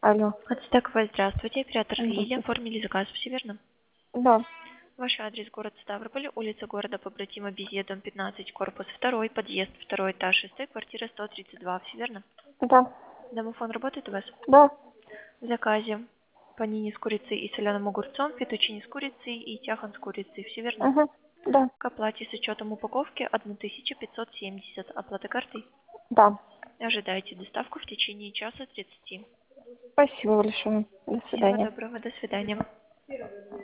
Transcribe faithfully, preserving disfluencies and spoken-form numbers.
Алло. Ацтекова, здравствуйте. Оператор Лилия. Здравствуйте. Оформили заказ, все верно? Да. Ваш адрес город Ставрополь, улица города Побратима Безе, дом пятнадцать, корпус второй, подъезд, второй этаж, шестой, квартира сто тридцать два, все верно? Да. Домофон работает у вас? Да. В заказе панини с курицей и соленым огурцом, фетучини с курицей и тяхан с курицей, все верно? Угу. Да. К оплате с учетом упаковки тысяча пятьсот семьдесят. Оплата картой? Да. Ожидайте доставку в течение часа тридцати. Спасибо большое. До Всего свидания. доброго, до свидания.